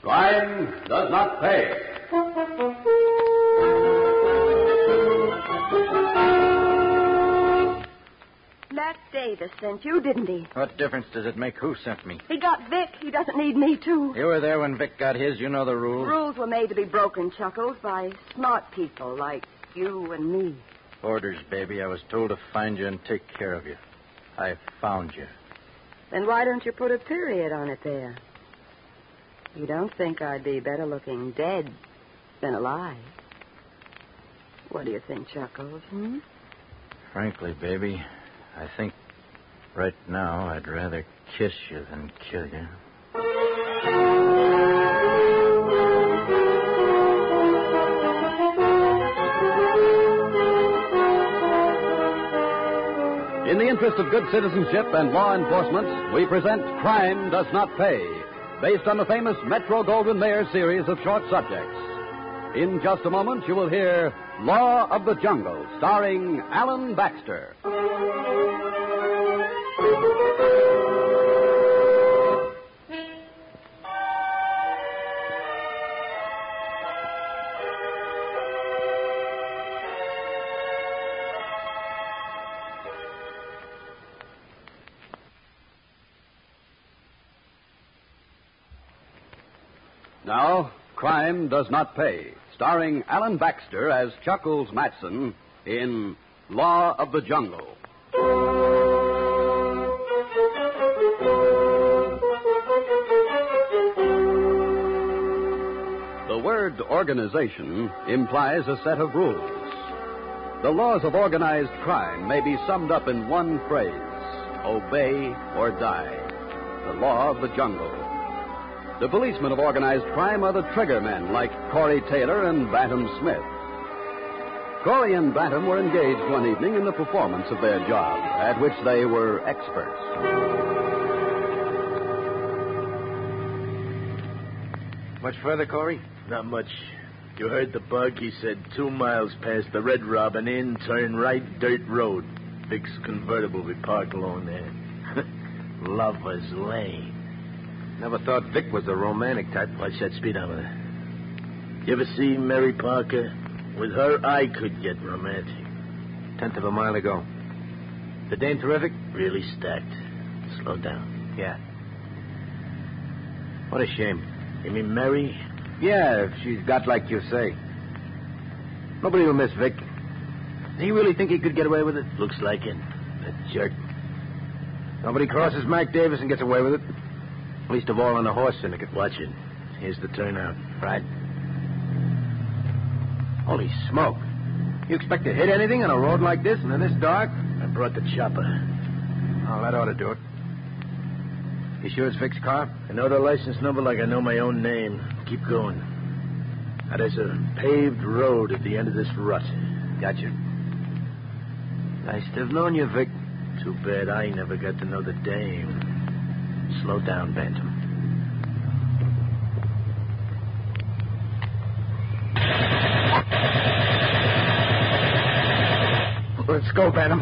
Crime does not pay. Mac Davis sent you, didn't he? What difference does it make who sent me? He got Vic. He doesn't need me, too. You were there when Vic got his. You know the rules. Rules were made to be broken, Chuckles, by smart people like you and me. Orders, baby. I was told to find you and take care of you. I found you. Then why don't you put a period on it there? You don't think I'd be better looking dead than alive? What do you think, Chuckles, Frankly, baby, I think right now I'd rather kiss you than kill you. In the interest of good citizenship and law enforcement, we present Crime Does Not Pay, based on the famous Metro-Goldwyn-Mayer series of short subjects. In just a moment, you will hear Law of the Jungle, starring Alan Baxter. Now, Crime Does Not Pay, starring Alan Baxter as Chuckles Matson in Law of the Jungle. The word organization implies a set of rules. The laws of organized crime may be summed up in one phrase: obey or die. The law of the jungle. The policemen of organized crime are the trigger men like Corey Taylor and Bantam Smith. Corey and Bantam were engaged one evening in the performance of their job, at which they were experts. Much further, Corey? Not much. You heard the bug. He said 2 miles past the Red Robin Inn, turn right, dirt road. Vic's convertible we parked along there. Lover's Lane. Never thought Vic was the romantic type. Watch that speedometer. You ever see Mary Parker? With her, I could get romantic. 1/10 of a mile ago. The dame terrific? Really stacked. Slow down. Yeah. What a shame. You mean Mary? Yeah, if she's got like you say. Nobody will miss Vic. Do you really think he could get away with it? Looks like it. That jerk. Nobody crosses Mac Davis and gets away with it. Least of all on a horse syndicate. Watch it. Here's the turnout. Right. Holy smoke. You expect to hit anything on a road like this and in this dark? I brought the chopper. Oh, that ought to do it. You sure it's Vic's car? I know the license number like I know my own name. Keep going. Now, there's a paved road at the end of this rut. Gotcha. Nice to have known you, Vic. Too bad I never got to know the dame. Slow down, Bantam. Let's go, Bantam.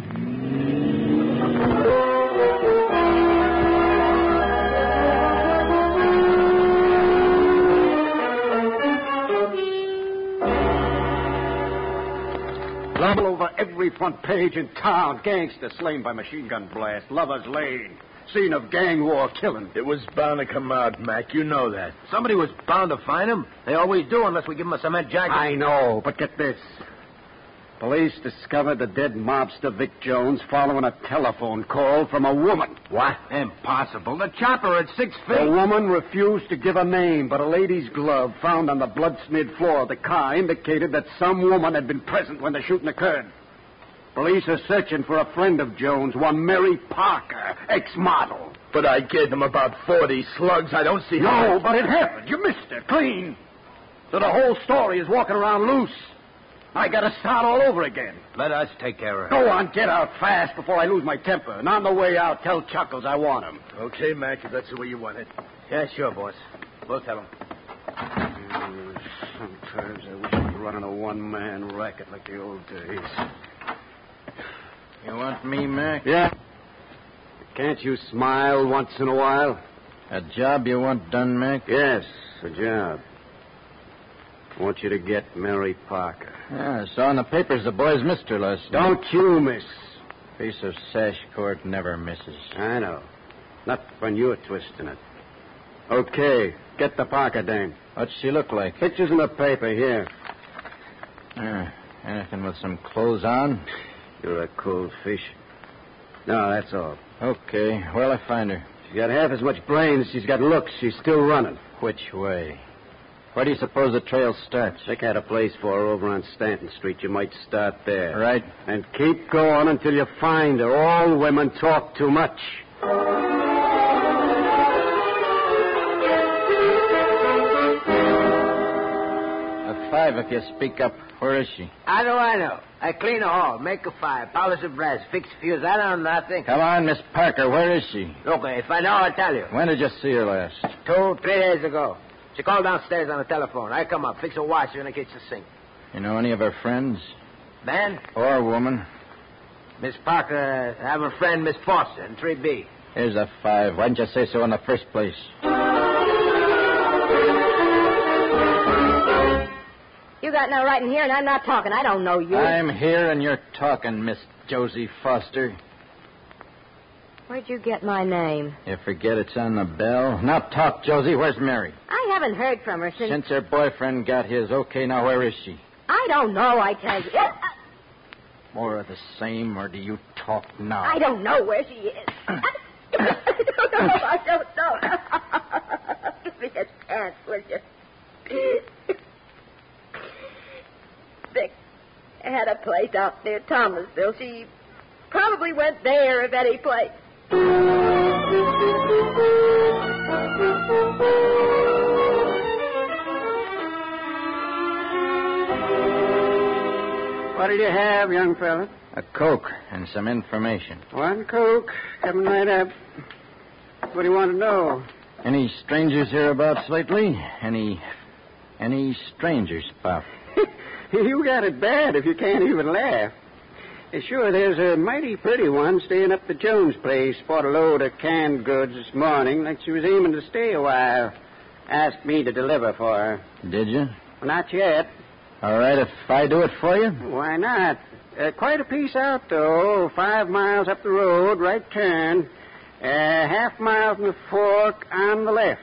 All over every front page in town. Gangster slain by machine gun blast. Lover's Lane. Scene of gang war killing. It was bound to come out, Mac. You know that. Somebody was bound to find him. They always do unless we give them a cement jacket. I know, but get this. Police discovered the dead mobster Vic Jones following a telephone call from a woman. What? Impossible. The chopper at 6 feet. The woman refused to give a name, but a lady's glove found on the blood-smeared floor of the car indicated that some woman had been present when the shooting occurred. Police are searching for a friend of Jones, one Mary Parker, ex-model. But I gave them about 40 slugs. I don't see how... No, but it happened. You missed it. Clean. So the whole story is walking around loose. I got to start all over again. Let us take care of it. Go on, get out fast before I lose my temper. And on the way out, tell Chuckles I want him. Okay, Mac, if that's the way you want it. Yeah, sure, boss. We'll tell him. Sometimes I wish I was running a one-man racket like the old days. You want me, Mac? Yeah. Can't you smile once in a while? A job you want done, Mac? Yes. the job. I want you to get Mary Parker. Yeah, I saw in the papers the boy's missed her last night. Don't you miss. Piece of sash cord never misses. I know. Not when you're twisting it. Okay, get the Parker dame. What's she look like? Pictures in the paper here. Anything with some clothes on? You're a cold fish. No, that's all. Okay, where'll I find her? She's got half as much brain as she's got looks. She's still running. Which way? Where do you suppose the trail starts? Vic had a place for her over on Stanton Street. You might start there. Right. And keep going until you find her. All women talk too much. A 5 if you speak up. Where is she? I know. I clean a hall, make a fire, polish a brass, fix fuse. I don't know nothing. Come on, Miss Parker. Where is she? Look, if I know, I'll tell you. When did you see her last? 2, 3 days ago. She called downstairs on the telephone. I come up, fix a washer in the kitchen sink. You know any of her friends? Man? Or woman? Miss Parker, have a friend, Miss Foster, in 3B. Here's a 5. Why didn't you say so in the first place? You got no right in here, and I'm not talking. I don't know you. I'm here, and you're talking, Miss Josie Foster. Where'd you get my name? You forget it's on the bell? Now talk, Josie. Where's Mary? I haven't heard from her since... Since her boyfriend got his. Okay, now where is she? I don't know, I tell you. More of the same, or do you talk now? I don't know where she is. I don't know. Give me a chance, will you? Vic had a place out near Thomasville. She probably went there, if any place. What did you have, young fella? A Coke and some information. One Coke. Coming right up. What do you want to know? Any strangers hereabouts lately? Any strangers, Pop? You got it bad if you can't even laugh. Sure, there's a mighty pretty one staying up the Jones place. Bought a load of canned goods this morning, like she was aiming to stay a while. Asked me to deliver for her. Did you? Well, not yet. All right, if I do it for you? Why not? Quite a piece out, though. 5 miles up the road, right turn. Half mile from the fork on the left.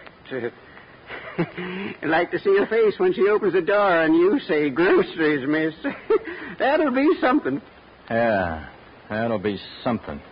I'd like to see her face when she opens the door and you say, groceries, miss. That'll be something. Yeah, that'll be something.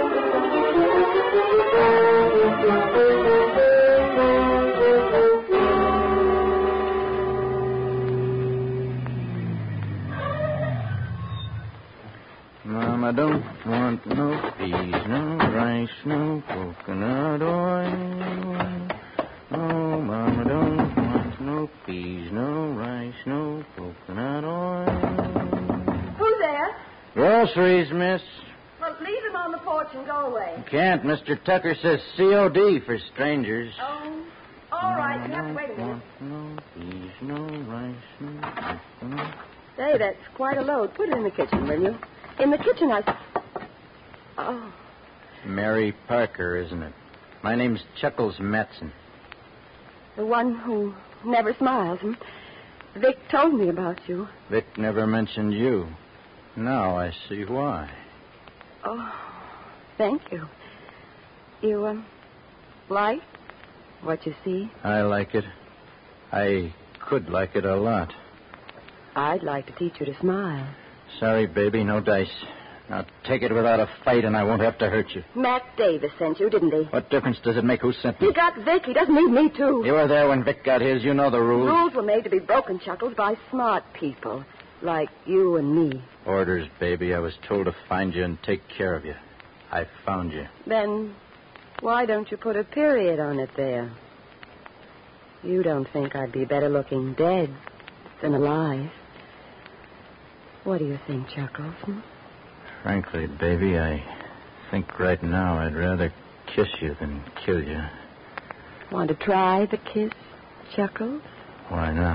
Mama don't want no peas, no rice, no coconut oil. No, Mama don't want no peas, no rice, no coconut oil. Who's there? Groceries, miss. Well, leave him on the porch and go away. Can't. Mr. Tucker says COD for strangers. Oh, all right. You have to wait a minute. No peas, no rice, no coconut. Say, that's quite a load. Put it in the kitchen, will you? In the kitchen, Oh. Mary Parker, isn't it? My name's Chuckles Matson. The one who never smiles. Vic told me about you. Vic never mentioned you. Now I see why. Oh, thank you. You, like what you see? I like it. I could like it a lot. I'd like to teach you to smile. Sorry, baby, no dice. Now take it without a fight and I won't have to hurt you. Matt Davis sent you, didn't he? What difference does it make who sent me? He got Vic. He doesn't need me, too. You were there when Vic got his. You know the rules. Rules were made to be broken, Chuckles, by smart people. Like you and me. Orders, baby. I was told to find you and take care of you. I found you. Then why don't you put a period on it there? You don't think I'd be better looking dead than alive. What do you think, Chuckles? Frankly, baby, I think right now I'd rather kiss you than kill you. Want to try the kiss, Chuckles? Why not?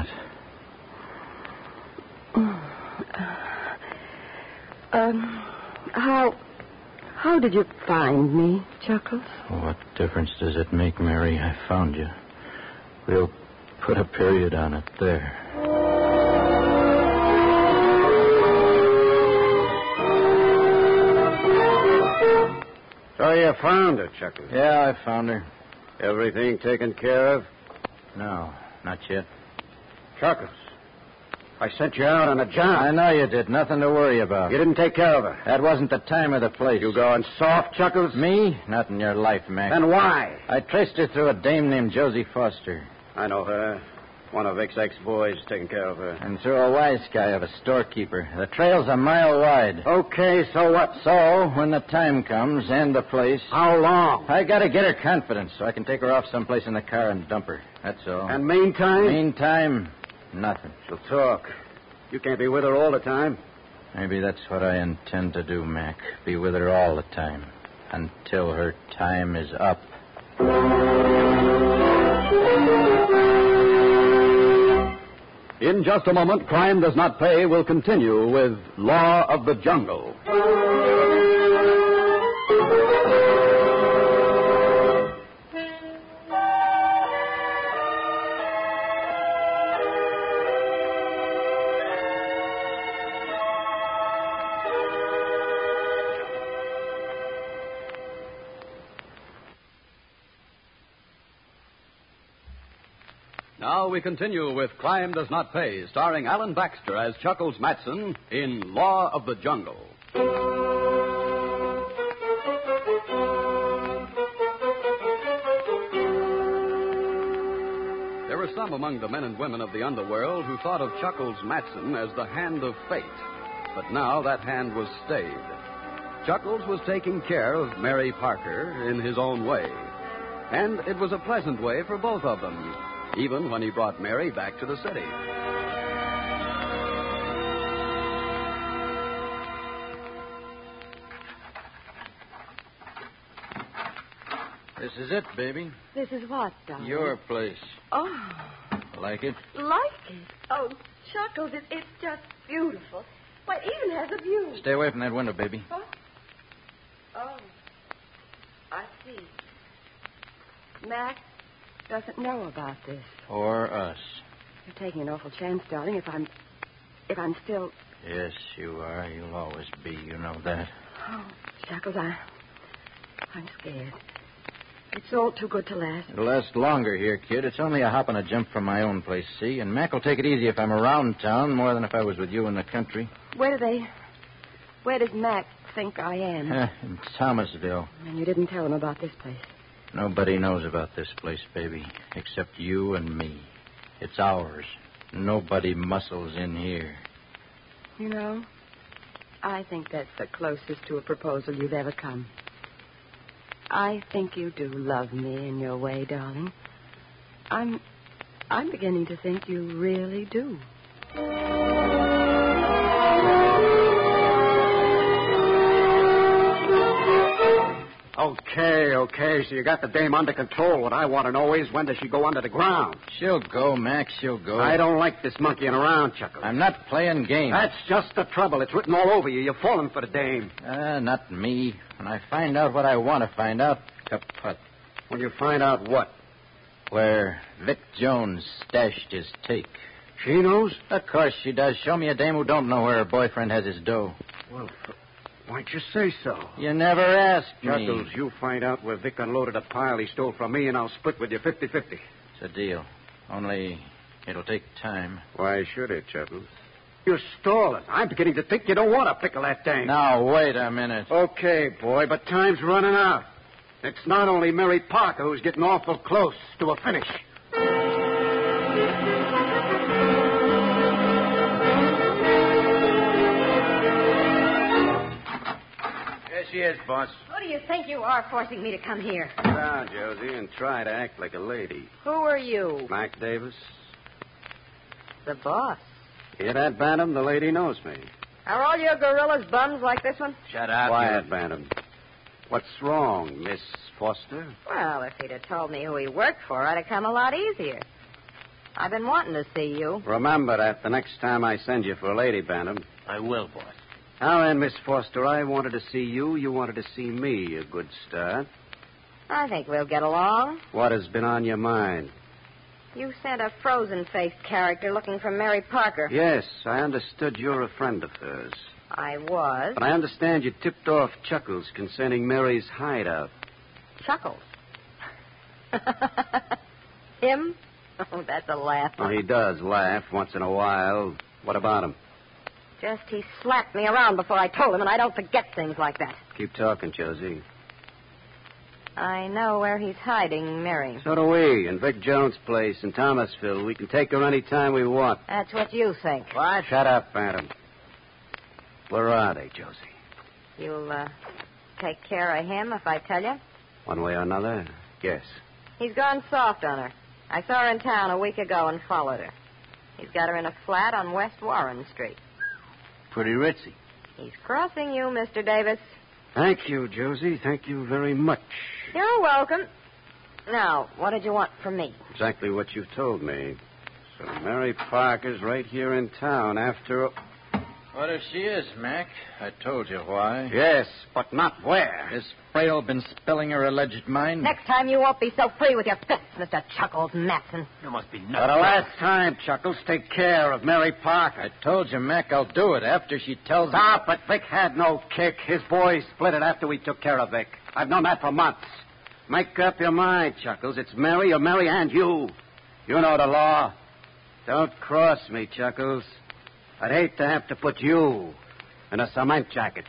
How did you find me, Chuckles? What difference does it make, Mary? I found you. We'll put a period on it there. So you found her, Chuckles. Yeah, I found her. Everything taken care of? No, not yet. Chuckles, I sent you out on a job. I know you did. Nothing to worry about. You didn't take care of her. That wasn't the time or the place. You going soft, Chuckles? Me? Not in your life, Mac. Then why? I traced her through a dame named Josie Foster. I know her. One of Vic's ex-boys taking care of her. And through a wise guy of a storekeeper. The trail's a mile wide. Okay, so what? So, when the time comes and the place... How long? I gotta get her confidence so I can take her off someplace in the car and dump her. That's all. And meantime? Meantime, nothing. She'll talk. You can't be with her all the time. Maybe that's what I intend to do, Mac. Be with her all the time. Until her time is up. In just a moment, Crime Does Not Pay will continue with Law of the Jungle. Now we continue with Crime Does Not Pay, starring Alan Baxter as Chuckles Matson in Law of the Jungle. There were some among the men and women of the underworld who thought of Chuckles Matson as the hand of fate. But now that hand was stayed. Chuckles was taking care of Mary Parker in his own way. And it was a pleasant way for both of them, even when he brought Mary back to the city. This is it, baby. This is what, darling? Your place. Oh, Like it? like it? Oh, Chuckles, it's just beautiful. Why, it even has a view. Stay away from that window, baby. Huh? Oh, I see. Mac doesn't know about this. Or us. You're taking an awful chance, darling, if I'm still... Yes, you are. You'll always be. You know that. Oh, Chuckles, I'm scared. It's all too good to last. It'll last longer here, kid. It's only a hop and a jump from my own place, see? And Mac will take it easy if I'm around town more than if I was with you in the country. Where does Mac think I am? In Thomasville. And you didn't tell him about this place. Nobody knows about this place, baby, except you and me. It's ours. Nobody muscles in here. You know, I think that's the closest to a proposal you've ever come. I think you do love me in your way, darling. I'm beginning to think you really do. Okay, so you got the dame under control. What I want to know is, when does she go under the ground? She'll go, Mac, she'll go. I don't like this monkeying around, Chuckles. I'm not playing games. That's just the trouble. It's written all over you. You're falling for the dame. Not me. When I find out what I want to find out, kaput. When you find out what? Where Vic Jones stashed his take. She knows? Of course she does. Show me a dame who don't know where her boyfriend has his dough. Well, why'd you say so? You never asked me. Chuckles, you find out where Vic unloaded a pile he stole from me, and I'll split with you 50-50. It's a deal. Only it'll take time. Why should it, Chuckles? You're stalling. I'm beginning to think you don't want to pickle that dame. Now, wait a minute. Okay, boy, but time's running out. It's not only Mary Parker who's getting awful close to a finish. There she is, boss. Who do you think you are forcing me to come here? Sit down, Josie, and try to act like a lady. Who are you? Mac Davis. The boss. Hear that, Bantam? The lady knows me. Are all your gorillas bums like this one? Shut up. Quiet, Bantam. What's wrong, Miss Foster? Well, if he'd have told me who he worked for, I'd have come a lot easier. I've been wanting to see you. Remember that the next time I send you for a lady, Bantam. I will, boss. Now then, Miss Foster, I wanted to see you. You wanted to see me. A good start. I think we'll get along. What has been on your mind? You sent a frozen-faced character looking for Mary Parker. Yes, I understood you're a friend of hers. I was. But I understand you tipped off Chuckles concerning Mary's hideout. Chuckles. Him? Oh, that's a laugh. Oh, he does laugh once in a while. What about him? Just he slapped me around before I told him, and I don't forget things like that. Keep talking, Josie. I know where he's hiding Mary. So do we, in Vic Jones' place in Thomasville. We can take her any time we want. That's what you think. What? Shut up, Adam. Where are they, Josie? You'll, take care of him if I tell you? One way or another? Yes. He's gone soft on her. I saw her in town a week ago and followed her. He's got her in a flat on West Warren Street. Pretty ritzy. He's crossing you, Mr. Davis. Thank you, Josie. Thank you very much. You're welcome. Now, what did you want from me? Exactly what you've told me. So Mary Parker's right here in town after... What if she is, Mac? I told you why. Yes, but not where. Has Frail been spilling her alleged mind? Next time you won't be so free with your fists, Mr. Chuckles Matson. You must be nuts. For the last time, Chuckles, take care of Mary Parker. I told you, Mac, I'll do it after she tells me. Stop it. Vic had no kick. His boys split it after we took care of Vic. I've known that for months. Make up your mind, Chuckles. It's Mary or Mary and you. You know the law. Don't cross me, Chuckles. I'd hate to have to put you in a cement jacket.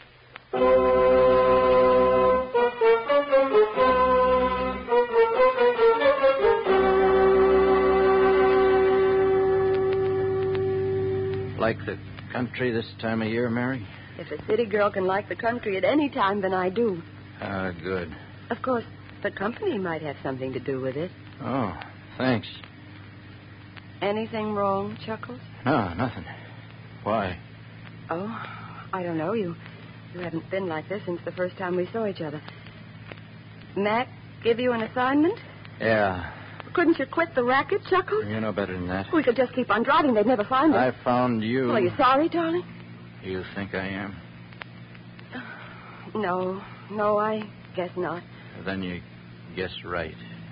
Like the country this time of year, Mary? If a city girl can like the country at any time, then I do. Ah, good. Of course, the company might have something to do with it. Oh, thanks. Anything wrong, Chuckles? No, nothing. Why? Oh, I don't know. You haven't been like this since the first time we saw each other. Mac give you an assignment? Yeah. Couldn't you quit the racket, Chuckles? You know better than that. We could just keep on driving. They'd never find us. I found you. Well, are you sorry, darling? You think I am? No, I guess not. Then you guess right.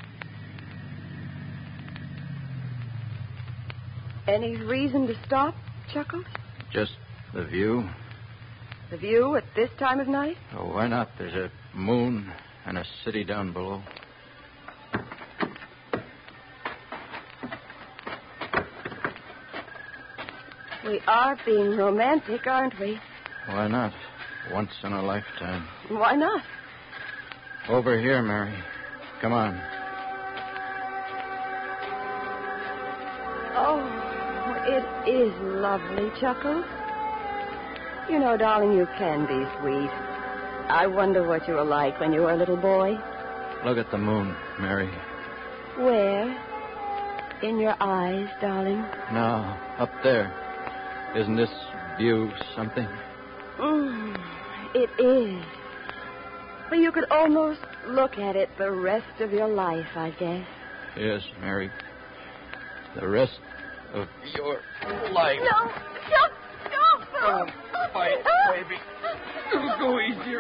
Any reason to stop, Chuckles? Just the view. The view at this time of night? Oh, why not? There's a moon and a city down below. We are being romantic, aren't we? Why not? Once in a lifetime. Why not? Over here, Mary. Come on. Oh, it is lovely, Chuckles. You know, darling, you can be sweet. I wonder what you were like when you were a little boy. Look at the moon, Mary. Where? In your eyes, darling. No, up there. Isn't this view something? It is. But you could almost look at it the rest of your life, I guess. Yes, Mary. The rest of your life. No, stop! Oh, fight, baby. It'll go easier.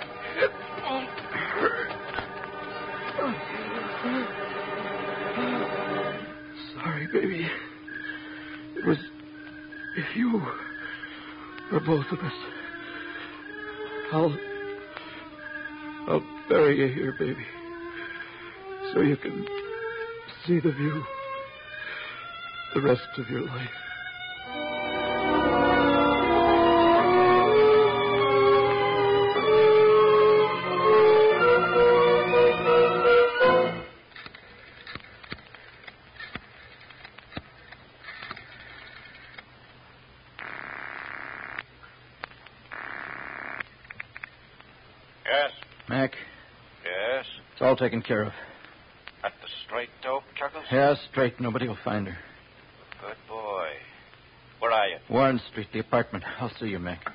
Sorry, baby. It was if you or both of us. I'll bury you here, baby, so you can see the view the rest of your life. Yes? Mac, Yes? it's all taken care of. At the straight dope, Chuckles? Yeah, straight. Nobody will find her. Good boy. Where are you? Warren Street, the apartment. I'll see you, Mac.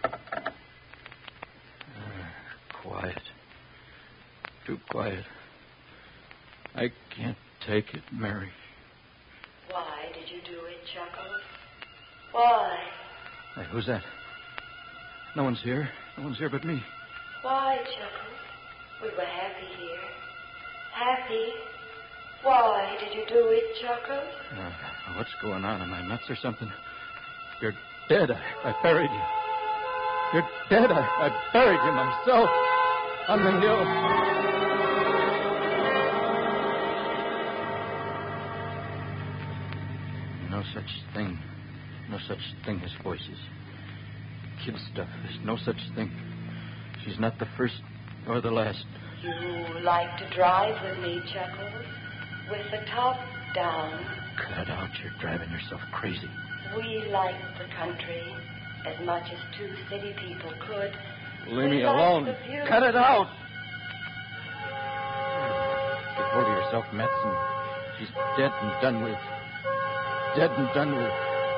Quiet. Too quiet. I can't take it, Mary. Why did you do it, Chuckles? Why? Hey, who's that? No one's here. No one's here but me. Why, Chuckles? We were happy here. Happy. Why did you do it, Chuckles? What's going on? Am I nuts or something? You're dead. I buried you. You're dead. I buried you myself on the hill. No such thing. No such thing as voices. Kid stuff. There's no such thing. She's not the first or the last. You like to drive with me, Chuckles? With the top down. Cut out. You're driving yourself crazy. We like the country as much as two city people could. Leave me alone. Cut it out. Get hold of yourself, Matson. She's dead and done with. Dead and done with.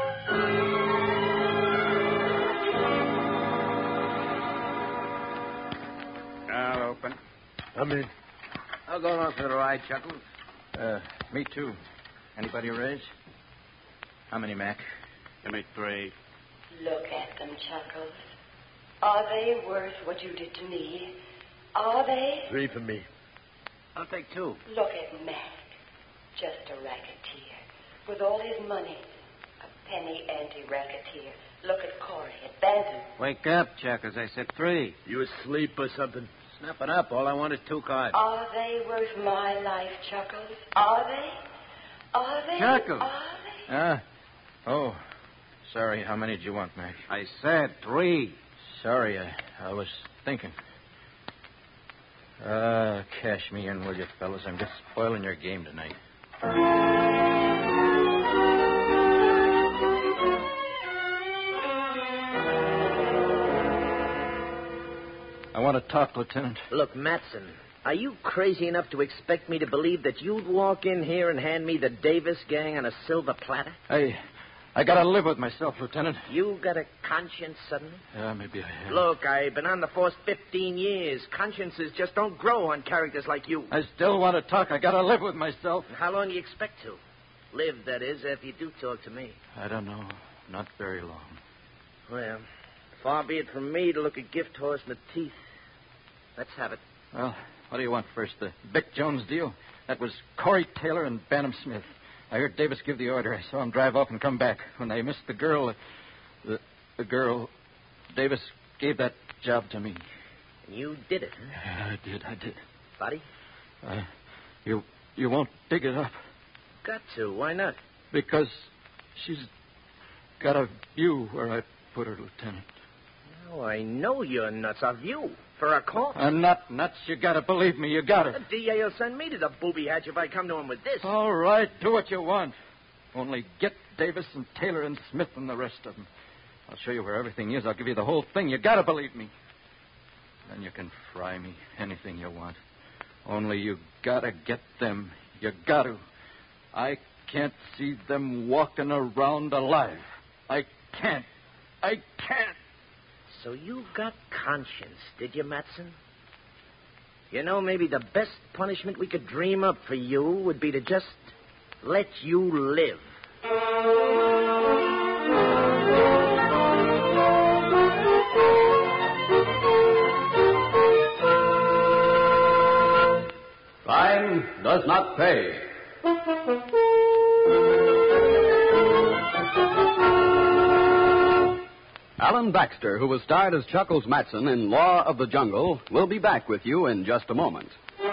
I'll open. I'm in. I'll go along for the ride, Chuckles. Me too. Anybody raise? How many, Mac? Give me 3. Look at them, Chuckles. Are they worth what you did to me? Are they? 3 for me. I'll take 2. Look at Mac. Just a racketeer. With all his money. A penny anti-racketeer. Look at Corey, at Benton. Wake up, Chuckles. I said 3. You asleep or something? Snap it up. All I want is 2 cards. Are they worth my life, Chuckles? Are they? Are they? Chuckles. Are they? Oh. Sorry. How many did you want, Mac? I said 3. Sorry. I was thinking. Cash me in, will you, fellas? I'm just spoiling your game tonight. I want to talk, Lieutenant. Look, Matson, are you crazy enough to expect me to believe that you'd walk in here and hand me the Davis gang on a silver platter? I got to live with myself, Lieutenant. You got a conscience suddenly? Yeah, maybe I have. Look, I've been on the force 15 years. Consciences just don't grow on characters like you. I still want to talk. I got to live with myself. How long do you expect to? Live, that is, after you do talk to me. I don't know. Not very long. Well, far be it from me to look a gift horse in the teeth. Let's have it. Well, what do you want first? The Bick Jones deal? That was Corey Taylor and Bantam Smith. I heard Davis give the order. I saw him drive off and come back. When they missed the girl, the girl, Davis gave that job to me. And you did it, huh? Yeah, I did. Buddy? You won't dig it up. Got to. Why not? Because she's got a view where I put her, Lieutenant. Oh, I know you're nuts. A view for a corpse. I'm not nuts. You gotta believe me. You gotta. The DA will send me to the booby hatch if I come to him with this. All right. Do what you want. Only get Davis and Taylor and Smith and the rest of them. I'll show you where everything is. I'll give you the whole thing. You gotta believe me. Then you can fry me anything you want. Only you gotta get them. You gotta. I can't see them walking around alive. I can't. So you got conscience, did you, Matson? You know, maybe the best punishment we could dream up for you would be to just let you live. Crime does not pay. Alan Baxter, who was starred as Chuckles Matson in Law of the Jungle, will be back with you in just a moment.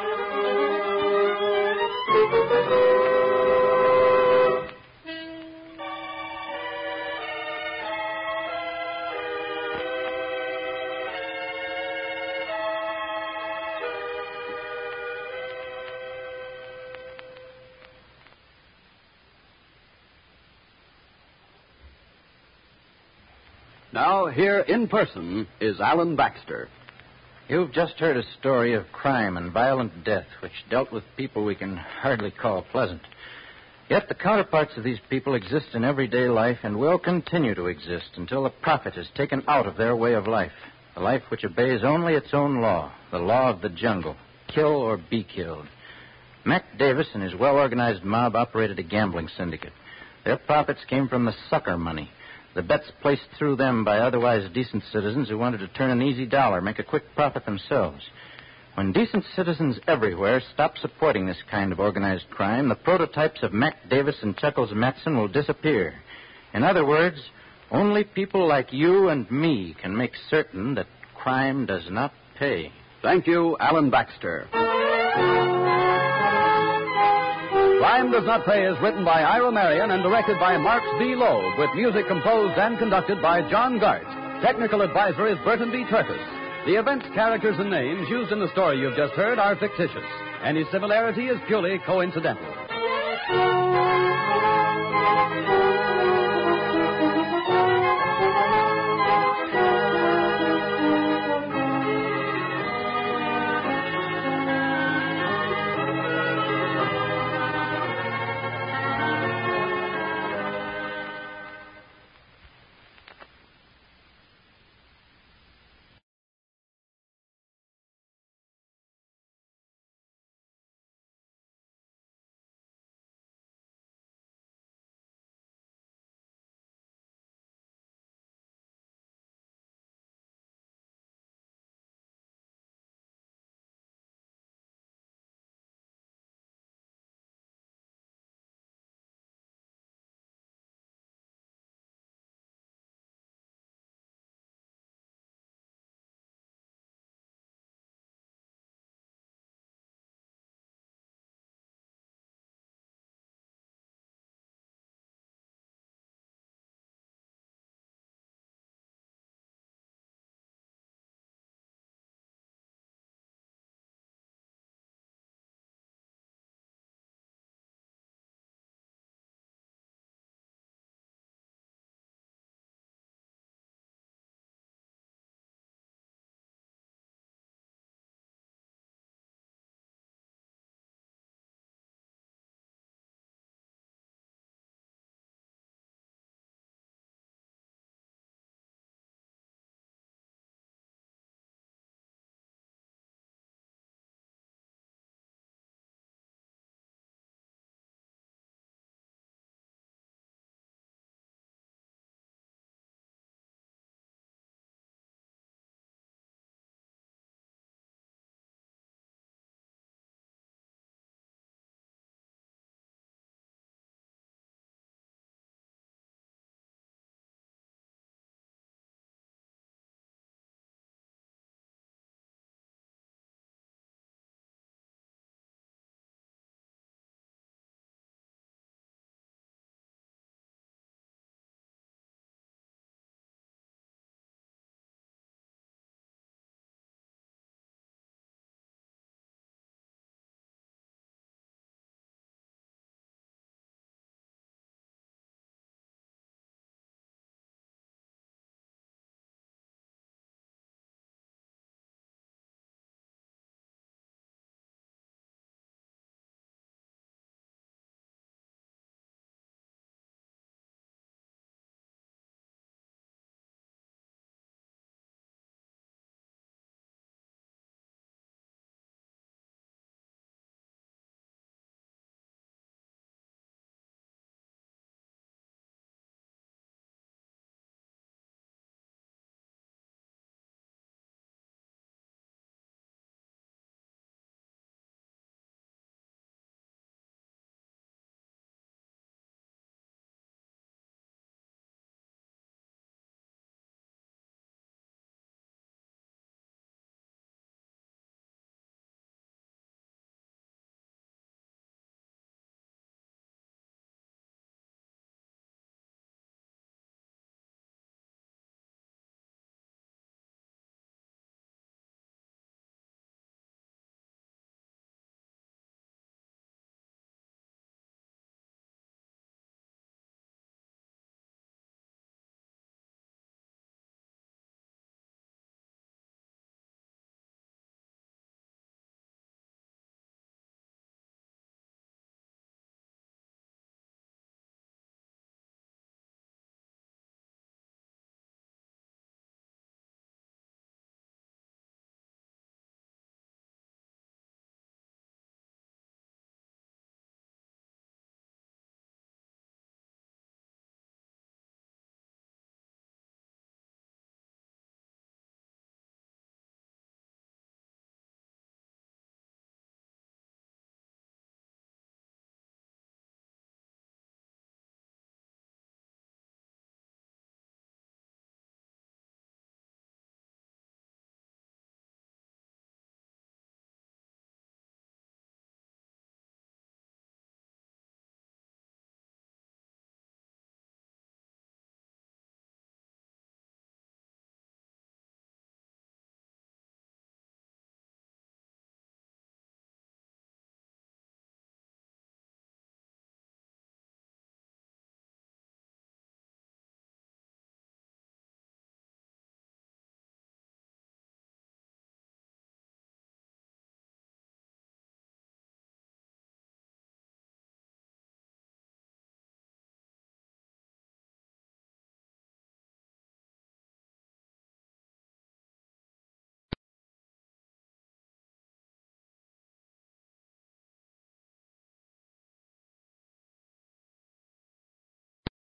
Now, here in person is Alan Baxter. You've just heard a story of crime and violent death, which dealt with people we can hardly call pleasant. Yet the counterparts of these people exist in everyday life and will continue to exist until the profit is taken out of their way of life, a life which obeys only its own law, the law of the jungle, kill or be killed. Mac Davis and his well-organized mob operated a gambling syndicate. Their profits came from the sucker money, the bets placed through them by otherwise decent citizens who wanted to turn an easy dollar, make a quick profit themselves. When decent citizens everywhere stop supporting this kind of organized crime, the prototypes of Mac Davis and Chuckles Matson will disappear. In other words, only people like you and me can make certain that crime does not pay. Thank you, Alan Baxter. Crime Does Not Pay is written by Ira Marion and directed by Marks B. Loeb, with music composed and conducted by John Gart. Technical advisor is Burton B. Turtis. The events, characters, and names used in the story you've just heard are fictitious. Any similarity is purely coincidental.